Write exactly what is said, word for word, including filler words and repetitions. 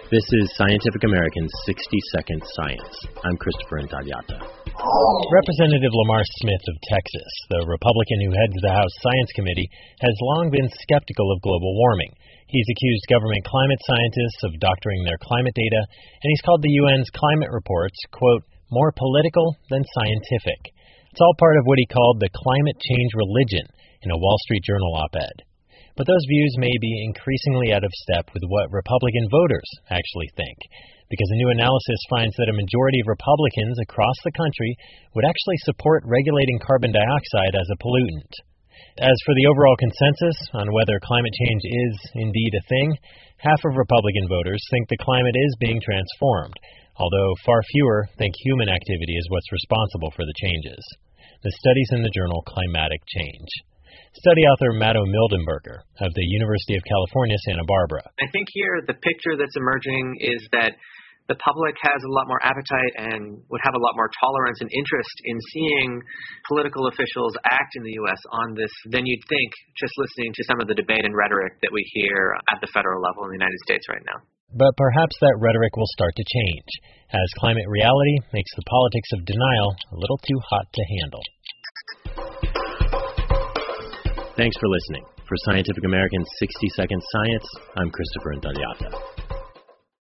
This is Scientific American's sixty second Science. I'm Christopher Intagliata. Representative Lamar Smith of Texas, the Republican who heads the House Science Committee, has long been skeptical of global warming. He's accused government climate scientists of doctoring their climate data, and he's called the U N's climate reports, quote, more political than scientific. It's all part of what he called the climate change religion in a Wall Street Journal op-ed. But those views may be increasingly out of step with what Republican voters actually think, because a new analysis finds that a majority of Republicans across the country would actually support regulating carbon dioxide as a pollutant. As for the overall consensus on whether climate change is indeed a thing, half of Republican voters think the climate is being transformed, although far fewer think human activity is what's responsible for the changes. The study's in the journal Climatic Change. Study author Matto Mildenberger of the University of California, Santa Barbara. I think here the picture that's emerging is that the public has a lot more appetite and would have a lot more tolerance and interest in seeing political officials act in the U S on this than you'd think just listening to some of the debate and rhetoric that we hear at the federal level in the United States right now. But perhaps that rhetoric will start to change, as climate reality makes the politics of denial a little too hot to handle. Thanks for listening. For Scientific American's sixty second Science, I'm Christopher Intagliata.